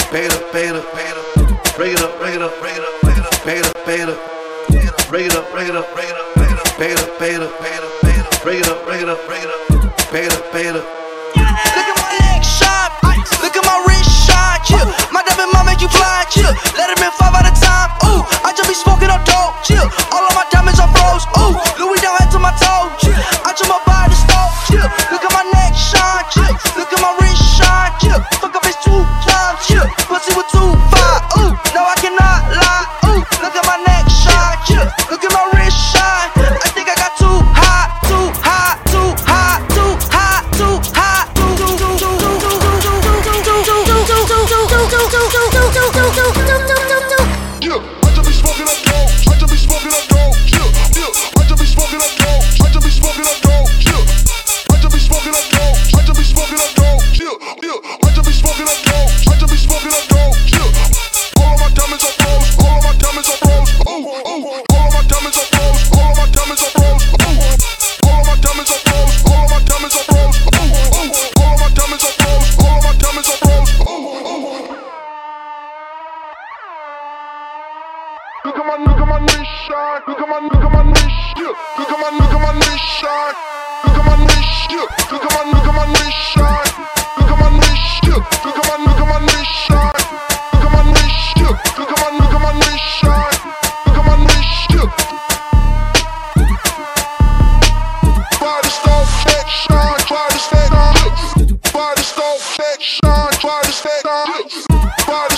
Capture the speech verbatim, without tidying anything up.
Beta, beta, beta. Bring it up, bring it up, bring it up, bring it up. Beta, beta. Bring it up, bring it up, bring it up, bring it up. Beta, beta, beta, beta. Bring it up, bring it up, bring it up. Beta, beta. Look at my neck shot, look at my wrist shot, chill. My diamond mom make you fly, chill. Let him in five at a time, ooh. I just be smoking up dope, chill. All of my diamonds are froze, ooh. Louis down head to my toe, chill. I just my body stove, chill. Look at my neck shine, chill. Look at my wrist shine, chill. Fuck up his two times, chill. Pussy with two five, ooh. No, I cannot lie, ooh. Look at my neck shine, chill. Look at my wrist shine. I think I got too high, too high, too high, too high, too high. Yeah, I just be smoking up dope. I just be smoking up dope. Yeah, yeah. I just be smoking up dope. I just be smoking up dope. Yeah, I just be smoking up dope. I just be smoking up dope. Yeah, yeah. I just be smoking up dope. I just be smoking up dope. Yeah. All of my diamonds are froze. All of my diamonds are froze. Oh, oh. All of my diamonds are froze. All of my diamonds are froze. Oh, all of my diamonds are froze. All of my diamonds are froze. Oh, oh. All of my diamonds are froze. All of my diamonds are froze. Oh, oh. Look at my, look at my wrist shine. Look at my, look at my wrist. Yeah. Look at my, look at my wrist shine. Look at my wrist. Yeah. Look at my, look at my wrist shine. Look at my wrist. Yeah. Look at my, look at my wrist shine. Look at my wrist. Yeah. Look at my, look at my wrist shine. Look at my wrist. Yeah. Try to stop, check, shine. Try to stay on. Try to stop, check, shine. Try to stay on.